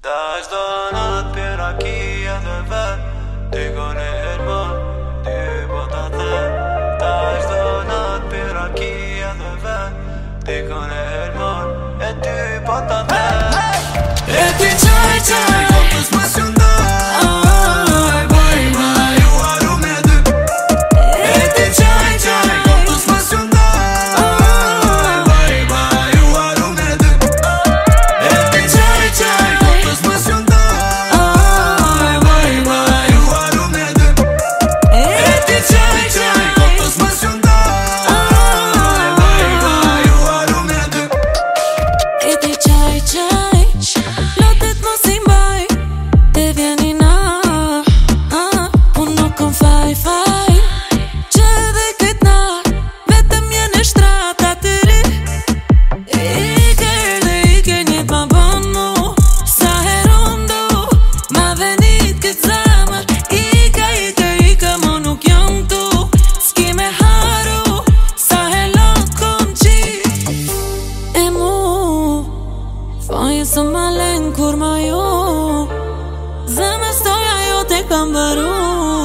Ta qdo nat pjera kia dhe vet Ty kone hermon, ty po ta the Ta qdo nat pjera kia dhe vet Ty kone hermon, e ty po ta the E ti qaj qaj, kopës më s'jundaj Baj, baj, u aru me dy E ti qaj qaj, kopës më s'jundaj Baj, baj, u aru me dy E ti qaj qaj, kopës më s'jundaj Baj, baj, u aru me dy E ti qaj qaj, kopës më s'jundaj Baj, baj, u aru me dy E ti qaj qaj, lotet mos i mbaj Te vjeni na Unë nuk kom faj faj Që edhe këtë nar Vetëm jene shtrata të ri Ike dhe ike njët ma bën mu Sa heron du Ma venit këtë zamër Ika, ika, ika mo nuk jom tu S'ki me haru Sa helot kom qi E mu Faje së ma len kur ma ju Zemër stoja jo te kam baru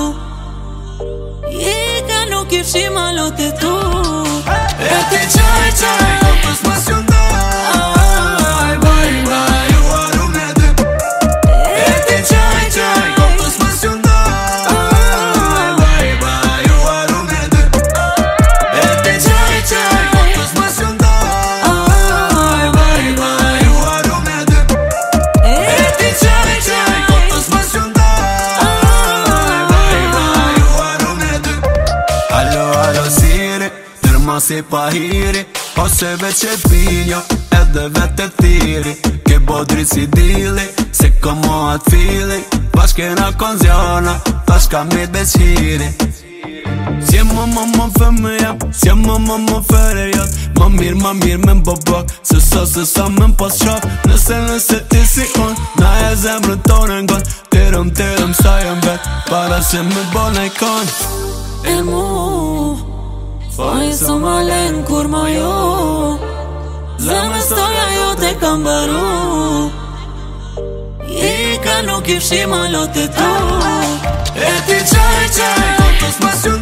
Ika nuk i fshi ma lote tu E ti qaj qaj, kopës më s'jundaj Baj, baj, u aru me dy E ti qaj qaj, kopës më s'jundaj Baj, baj, u aru me dy E ti qaj qaj, kopës më s'jundaj Baj, baj, u aru me dy E ti qaj qaj, kopës më s'jundaj Baj, baj, u aru me dy Alo, alo, siri Tërma si pahiri Ose veç e pinjo Edhe vet e thiri Ke bodri si dili Se ko mo atë feeling Bashkena kon zjona Bashka mit beqiri Si më fëmë jam Si më fere jat Ma mirë me m'bobak Se sa me m'pas qak Nëse ti si on Na e zemrën tonë ngon Tërëm sa jem vet Para se me bona i kon E mu Faje së ma len kur ma ju Zemër stoja jo te kam baru Ika nuk i fshi ma lote tu E ti qaj qaj, kopës më s'jundaj